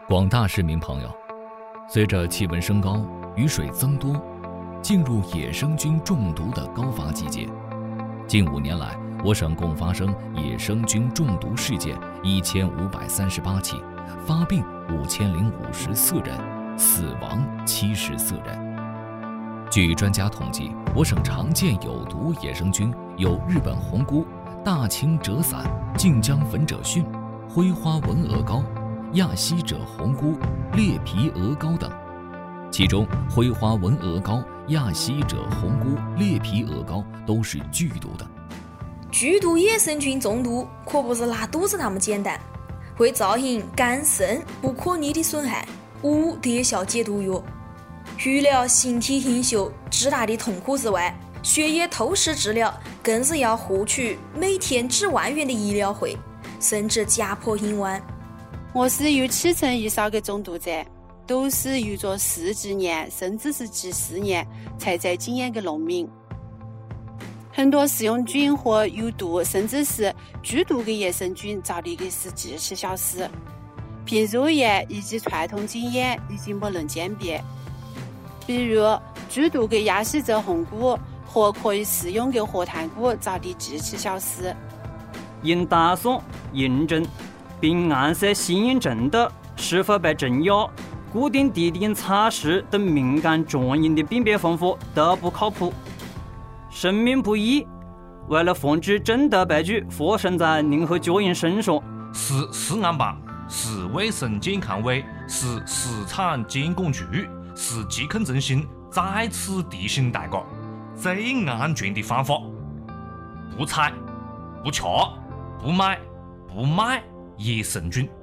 广大市民朋友，随着气温升高，雨水增多，进入野生菌中毒的高发季节。近5年来，我省共发生野生菌中毒事件1538起，发病5054人，死亡74人。据专家统计，我省常见有毒野生菌有日本红菇、大青赭伞、晋江粉褶菌、灰花纹鹅膏、亚希者红菇、裂皮鹅膏等。其中，灰花纹鹅膏、亚希者红菇、裂皮鹅膏都是剧毒的。 剧毒野生菌中毒可不是拉肚子那么简单，会造成肝肾不可逆的损害，无特效解毒药。预料形体黑锈、巨大的痛苦之外，血液透视治疗更是要获取每天几万元的医疗费，甚至家破人亡。 我是有70%以上的中毒者，都是有着10几年甚至是几10年才在经验的农民。很多食用菌或有毒甚至是剧毒的野生菌遭遇的是继续消失，并肉眼以及传统经验已经不能鉴别。比如剧毒的亚希者红菇和可以食用的活炭菇遭遇继续消失。 应打算验证并暗示吸引症的是否被镇压、固定地点测试等敏感专业的辨别方法都不靠谱。生命不易，为了防止重大悲剧发生在任何家人身上， 市食安办、市卫生健康委、市市场监管局、市疾控中心再次提醒大家，最安全的方法：不采、不吃、不买、不卖野生菌。